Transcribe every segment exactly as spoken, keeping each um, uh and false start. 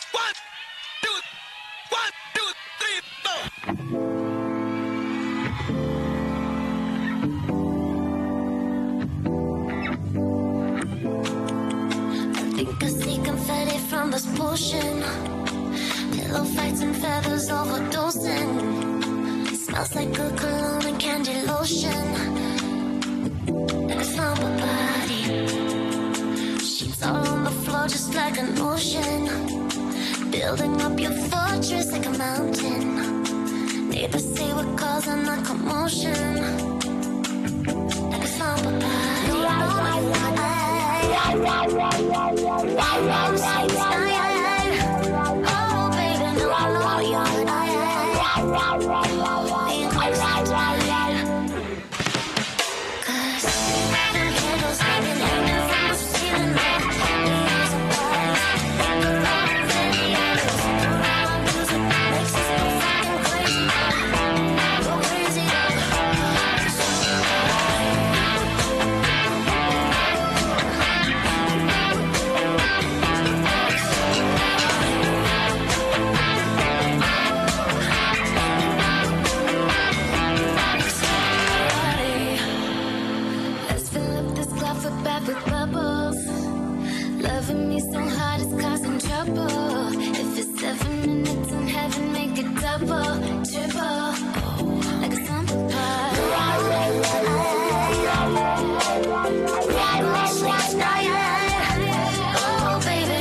One, two, one, two, three, four. I think I see confetti from this potion. Pillow fights and feathers overdosing. Smells like a cologne and candy lotion. Like a slumber body. Sheets all on the floor just like an ocean. Building up your fortress like a mountain. Neighbors say we're causing a commotion. Like a slumber body. Oh, baby, no, with bubbles, loving me so hard it's causing trouble. If it's seven minutes in heaven, make it double, triple, like a summer party. Oh, baby,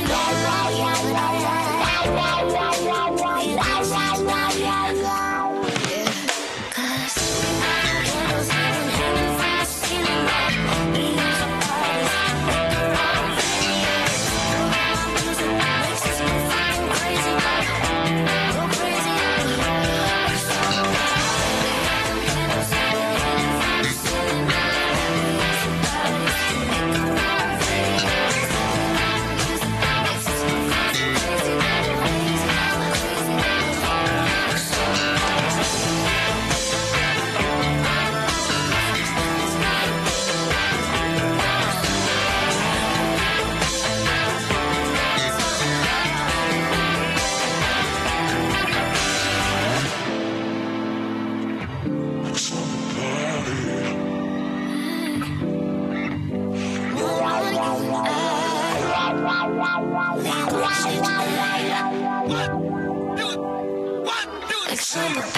One, two, one, two, summer